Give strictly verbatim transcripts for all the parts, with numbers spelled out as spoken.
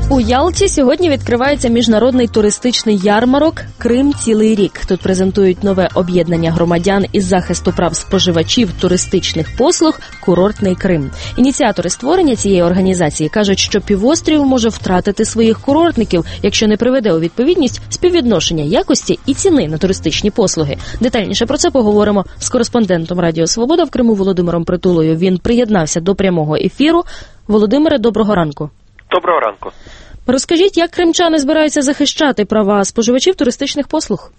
У Ялті сьогодні відкривається міжнародний туристичний ярмарок «Крим цілий рік». Тут презентують нове об'єднання громадян із захисту прав споживачів туристичних послуг «Курортний Крим». Ініціатори створення цієї організації кажуть, що півострів може втратити своїх курортників, якщо не приведе у відповідність співвідношення якості і ціни на туристичні послуги. Детальніше про це поговоримо з кореспондентом Радіо Свобода в Криму Володимиром Притулою. Він приєднався до прямого ефіру. Володимире, доброго ранку. Доброго ранку. Розкажіть, як кримчани збираються захищати права споживачів туристичних послуг?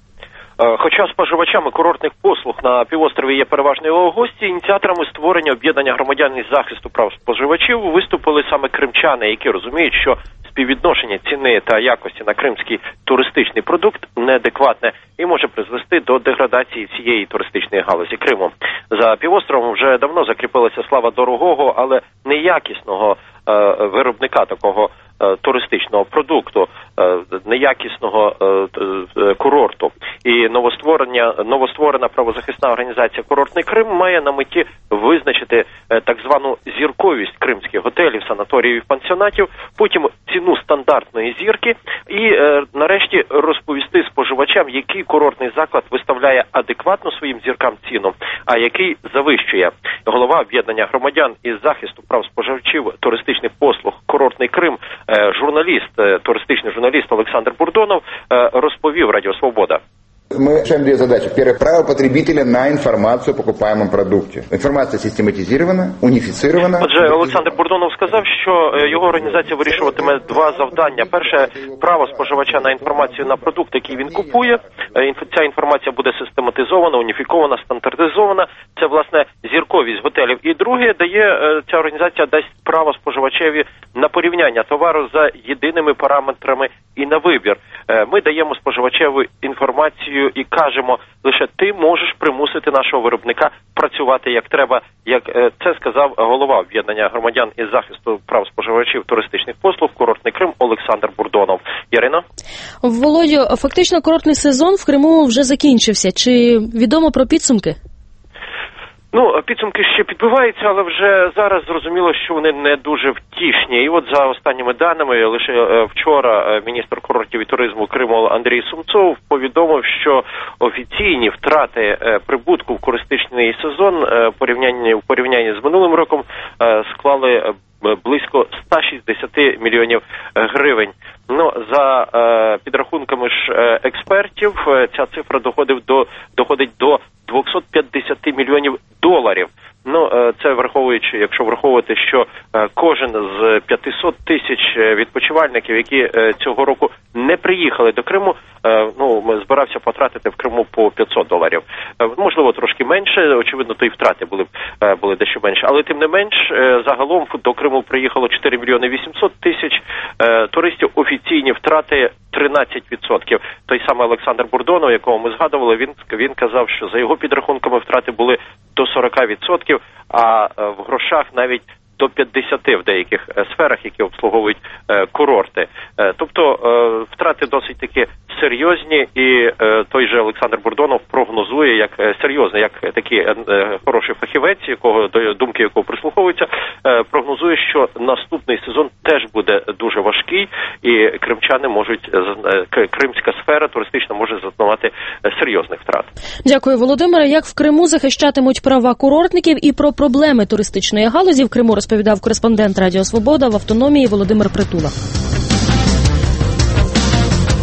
Хоча споживачами курортних послуг на півострові є переважно його гості, ініціаторами створення об'єднання громадян із захисту прав споживачів виступили саме кримчани, які розуміють, що співвідношення ціни та якості на кримський туристичний продукт неадекватне і може призвести до деградації цієї туристичної галузі Криму. За півостровом вже давно закріпилася слава дорогого, але неякісного е, виробника такого е, туристичного продукту, е, неякісного е, е, курорту. І новостворення, новостворена правозахисна організація «Курортний Крим» має на меті визначити е, так звану зірковість кримських готелів, санаторіїв і пансіонатів, потім ціну стандартної зірки і е, нарешті розповісти споживачам, який курортний заклад виставляє адекватно своїм зіркам ціну, а який завищує. Голова об'єднання громадян із захисту прав споживачів туристичних послуг «Курортний Крим», е, журналіст, е, туристичний журналіст Олександр Бурдонов е, розповів Радіо Свобода. Мы решаем две задачи. Первое – право потребителя на информацию о покупаемом продукте. Інформація систематизована, уніфіцирована. Отже, Олександр Бурдонов сказав, що його організація вирішуватиме два завдання. Перше – право споживача на інформацію на продукт, який він купує. Ця інформація буде систематизована, уніфікована, стандартизована. Це, власне, зірковість готелів. І друге, дає, ця організація дасть право споживачеві на порівняння товару за єдиними параметрами і на вибір. Ми даємо споживачеві інформацію і кажемо, лише ти можеш примусити нашого виробника працювати як треба, як це сказав голова об'єднання громадян із захисту прав споживачів туристичних послуг «Курортний Крим» Олександр Бурдонов. Ярино? Володю, фактично курортний сезон в Криму вже закінчився. Чи відомо про підсумки? Ну, підсумки ще підбиваються, але вже зараз зрозуміло, що вони не дуже втішні. І от за останніми даними, лише вчора міністр курортів і туризму Криму Андрій Сумцов повідомив, що офіційні втрати прибутку в туристичний сезон порівнянні, в порівнянні з минулим роком склали близько сто шістдесят мільйонів гривень. Ну, за е, підрахунками ж е, експертів, е, ця цифра доходить до, доходить до двісті п'ятдесят мільйонів доларів. Ну, е, це враховуючи, якщо враховувати, що е, кожен з п'ятсот тисяч відпочивальників, які е, цього року не приїхали до Криму, е, ну, збирався потратити в Криму по п'ятсот доларів. Е, можливо, трошки менше, очевидно, то і втрати були, е, були дещо менше. Але, тим не менш, е, загалом до Криму приїхало чотири мільйони вісімсот тисяч е, туристів. Офіційні втрати тринадцять відсотків. Той самий Олександр Бурдонов, якого ми згадували, він, він казав, що за його підрахунками втрати були до сорок відсотків, а в грошах навіть до п'ятдесят в деяких сферах, які обслуговують е, курорти. Е, тобто е, втрати досить таки серйозні, і е, той же Олександр Бурдонов прогнозує як е, серйозно, як такий е, хороший фахівець, якого до думки якого прислуховується, е, прогнозує, що наступний сезон теж буде дуже важкий, і кримчани можуть, е, кримська сфера туристична може зазнавати серйозних втрат. Дякую, Володимире. Як в Криму захищатимуть права курортників і про проблеми туристичної галузі в Криму розповідав кореспондент Радіо Свобода в автономії Володимир Притула.